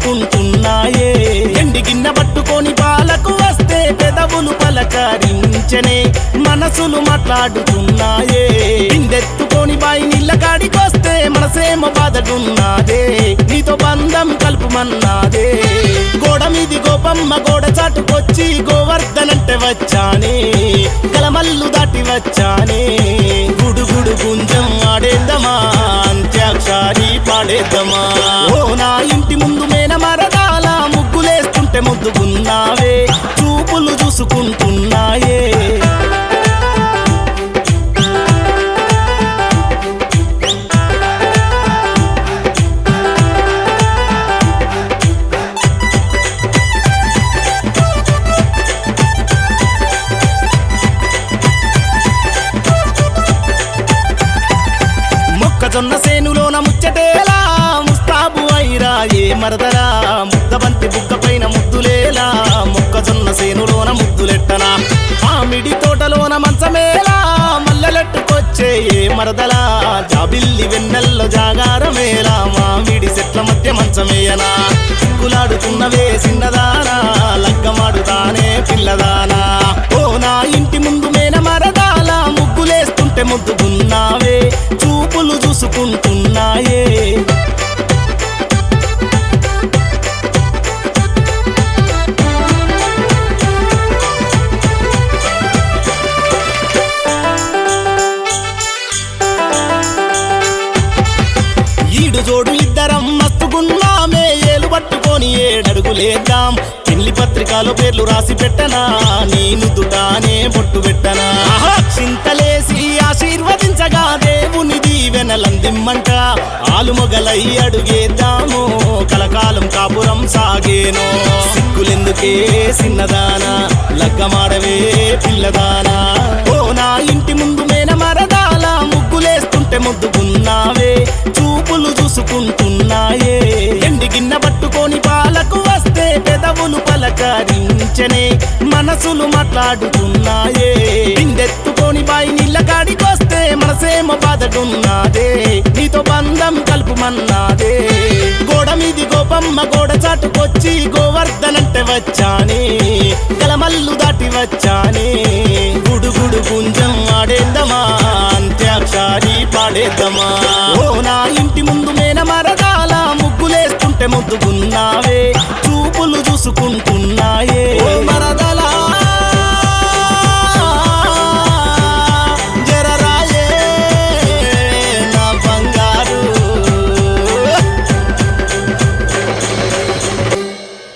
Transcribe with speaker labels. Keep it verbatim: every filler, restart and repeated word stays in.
Speaker 1: చూసుకుంటున్నాయే ఎండి గిన్నె పట్టుకొని పాలకు వస్తే పెదవులు పలకరించనే మనసులు మాట్లాడుతున్నాయే ఇందెత్తుకొని బాయి నీళ్ళ కాడికొస్తే మనసేమో బాధడున్నాదే నీతో బంధం కలుపుమన్నాదే గోడ మీది గోపమ్మ గోడ చాటుకొచ్చి గోవర్ధనంటే వచ్చానే కలమల్లు దాటి వచ్చానే గుడుగుడు గుంజం ఆడేద్దామా అంత్యాక్షరి పాడేద్దామా ఓ నా ఇంటి ముందు మేన మరదాల ముగ్గులేస్తుంటే ముద్దుగున్నావే చూపులు చూసుకుంటున్నాయే మొక్కజొన్న సేనులోన ముచ్చటేలా ముస్తాబు అయిరా ఏ మరదరా ముద్దబంతి బుగ్గ పైన ముద్దులేలా మొక్కజొన్న సేనులోన ముద్దులెట్టనా మామిడి తోటలోన మంచమేలా మల్లెలెట్టుకొచ్చే ఏ మరదలా జాబిల్లి వెన్నెల్లో జాగారమేలా మామిడి చెట్ల మధ్య మంచమేయనా చిక్కులాడుతున్నవే చిన్నదానా లగ్గమాడుతానే పిల్లదానా ఓ నా ఇంటి ముందు మేన మరదాల ముగ్గులేస్తుంటే ముద్దుగున్నావే చూపులు చూసుకుంటున్నాయే ఈడు జోడు ఇద్దరం మస్తుగున్నామే ఏలు పట్టుకొని ఏడడుగులేద్దాం పెళ్లి పత్రికలో పేర్లు రాసి పెట్టనా నీ నుదుటానే బొట్టు పెట్టనా చింతలేసి ఆశీర్వదించగా దేవుని దీవెనలందిమ్మంట ఆలుమొగలై అడుగేద్దాము కలకాలం కాపురం సాగేనో సిగ్గులెందుకే చిన్నదానా లగ్గమాడవే పిల్లదానా ఓ నా ఇంటి ముందు మేన మరదాల ముగ్గులేస్తుంటే ముద్దుకున్నావే చూపులు చూసుకుంటున్నాయే ఎండి గిన్నె పట్టుకొని పాలకు వస్తే పెదవులు పలకరించనే మనసులు మాట్లాడుతున్నాయే ఇందెత్తుకొని బాయి నీళ్ళ కాడికొస్తే మనసేమో బాధడున్నాదే నీతో బంధం కలుపుమన్నాదే గోడ మీది గోపమ్మ గోడ చాటుకొచ్చి గోవర్ధనంటే వచ్చానే కలమల్లు దాటి వచ్చానే గుడుగుడు గుంజం ఆడేద్దామా అంత్యాక్షరి పాడేద్దామా ఓ నా ఇంటి ముందు మేన మరదాల ముగ్గులేస్తుంటే ముద్దు